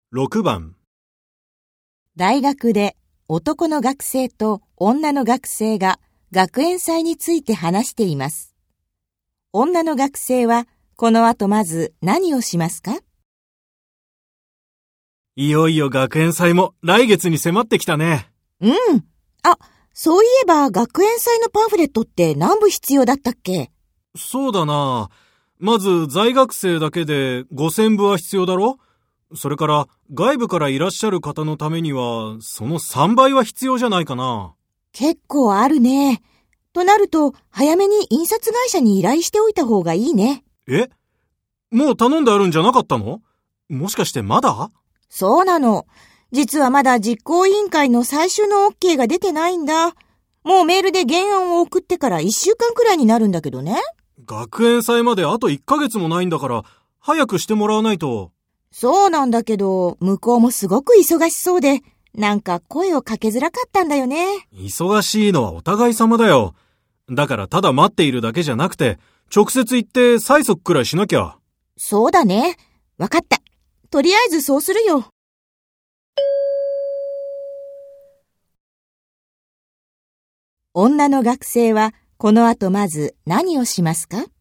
6番。 大学で男の学生と女の学生が学園祭について話しています。女の学生はこの後まず何をしますか？ いよいよ学園祭も来月に迫ってきたね。 うん。そういえば学園祭のパンフレットって何部必要だったっけ？ そうだな。まず在学生だけで5000部は必要だろ？それから外部からいらっしゃる方のためにはその3倍は必要じゃないかな。 結構あるね。となると早めに印刷会社に依頼しておいた方がいいね。 え？もう頼んであるんじゃなかったの？もしかしてまだ？ そうなの。実はまだ実行委員会の最終の OK が出てないんだ。もうメールで原案を送ってから1週間くらいになるんだけどね。 学園祭まであと1ヶ月もないんだから早くしてもらわないと。 そうなんだけど、向こうもすごく忙しそうで、なんか声をかけづらかったんだよね。 忙しいのはお互い様だよ。だからただ待っているだけじゃなくて、直接行って催促くらいしなきゃ。 そうだね。わかった。とりあえずそうするよ。女の学生はこの後まず何をしますか？